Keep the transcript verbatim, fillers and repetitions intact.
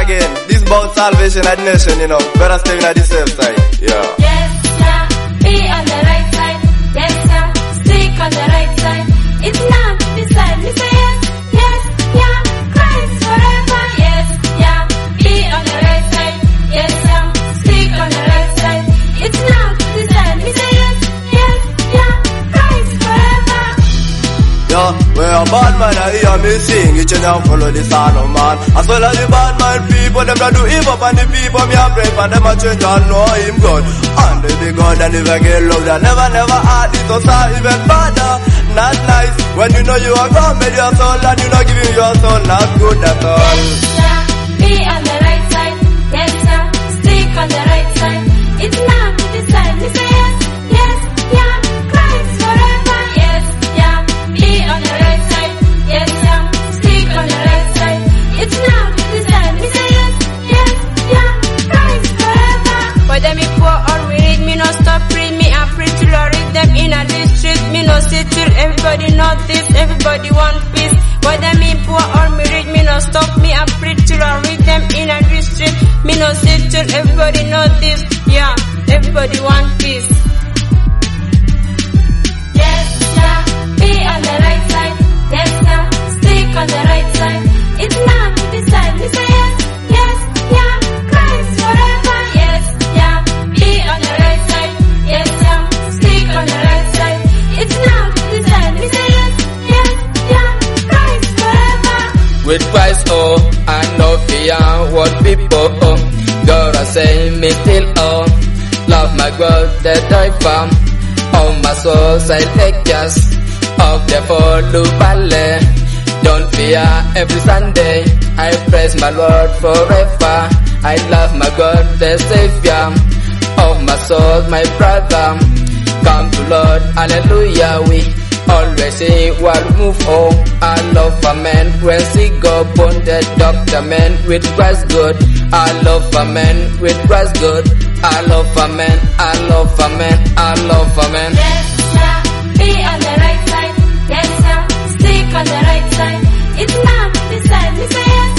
again. This about salvation and nation, you know. Better stay on the safe side. Yeah. Yes, yeah, be on the right side. Yes, yeah, stick on the right side. It's not this side. We say yes, yes, yeah, Christ forever. Yes, yeah, be on the right side. Yes, yeah, stick on the right side. It's not this side. We say yes, yes, yeah, Christ forever. Yeah, where a bad man I hear me sing, each and every follow the sound of man. As well as the bad man people, them that do evil and the people me a pray for them a change and know him God. And they be God and never get love that never never heart it us or even father. Not nice when you know you are gone with your soul and you not giving your soul not good at all. Yes, yeah, be on the right side. Yes, yeah, stick on the right side. It's not this side. We say yes, yes, yeah, Christ forever. Yes, yeah, be on the right side. Yes, yeah, stick on the right side. It's not this side. We say yes, yes, yeah, Christ forever. Whether me poor or we read, me no stop read, me and preach to Lord, read them in a district, me no sit till everybody know this, everybody want peace. Whether me poor or me read, me no stop, me and preach to Lord, read them in a district, me no sit till everybody know this, yeah, everybody want peace. Yes, yeah, be on the right side. Yes, yeah, stick on the right side. It's not this side. We say yes, yes, yeah, Christ forever. Yes, yeah, be on the right side. Yes, yeah, stick on the right side. It's not this side. We say yes, yes, yeah, Christ forever. With Christ, oh, I know fear what people, oh, God I say me still, oh, love my God that I found, all my souls I take just, of the follow ballet, don't fear every Sunday, I praise my Lord forever, I love my God the Savior, of my soul my brother, come to Lord, hallelujah, we always say what move oh I love a man when see go born the doctor man with Christ good I love a man with Christ good I love a man I love a man I love a man. Yes, yeah, be on the right side. Yes, yeah, stick on the right side. It's not this side. We say yes,